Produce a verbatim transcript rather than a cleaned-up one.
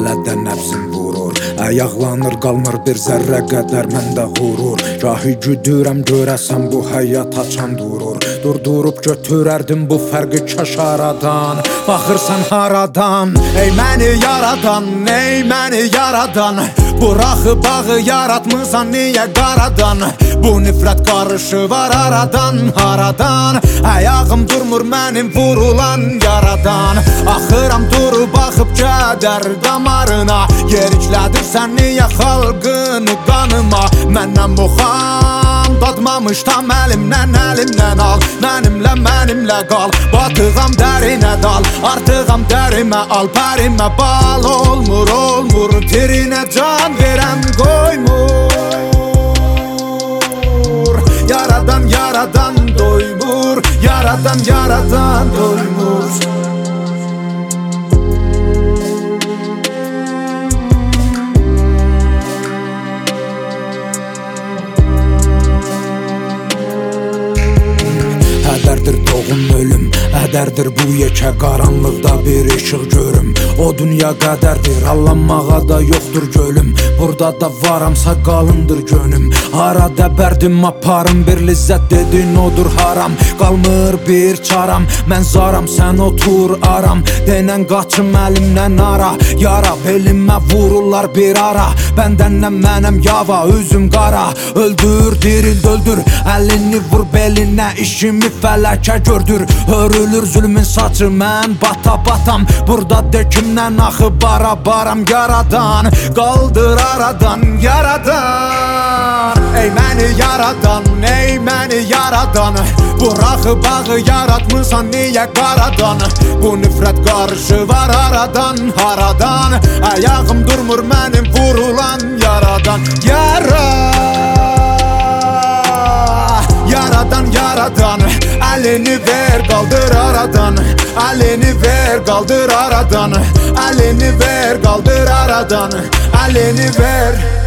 Hələ nəfsim vurur, ayaqlanır qalmır bir zərrə qədər məndə qurur. Gahi güdürəm görəsən bu həyat açan durur. Durdurub götürərdim bu fərqi kaş aradan. Baxırsan haradan, ey məni yaradan, ey məni yaradan. Buraxı bağı yaratmısan niyə qaradan? Bu nifrət qarışı var aradan, haradan? Ayağım durmur mənim vurulan yaradan. Axıram durub baxıb kədər damarına. Yeriklədirsən niyə xalqını qanıma? Məndən buxan dadmamış tam əlimdən əlimdən al. Mənimlə mənimlə qal, batıqam dərinə dal. Artıqam dərimə al, pərimə bal. Olmur olmur tirinə can verən qoymur. Yaradan yaradan doymur, yaradan yaradan doymur. Hədərdir doğum ölüm, hədərdir bu yekə qaranlıqda bir işıq görüm. O dünya qədərdir, allanmağa da yoxdur gölüm. Burada da varamsa qalındır gönüm. Hara dəbərdim aparım, bir lizzət dedin odur haram. Qalmır bir çaram, mən zaram, sən otur aram. Denən qaçım əlimdən ara, yara belimə vururlar bir ara. Bəndəndən mənəm yava, üzüm qara. Öldür, diril, öldür, əlini vur belinə, işimi fələkə gördür. Hörülür zülmün saçı, mən bata batam. Burada dökümdən axı bara baram. Yaradan, qaldır aradan, yaradan. Ey məni yaradan, ey məni yaradan. Buraxı bağı yaratmısan niyə qaradan? Bu nifrət qarışı var aradan, haradan? Ayağım durmur mənim vurulan yaradan. Yara, yaradan yaradan. Əlini ver qaldır aradan, əlini ver qaldır aradan, əlini ver qaldır aradan, əlini ver.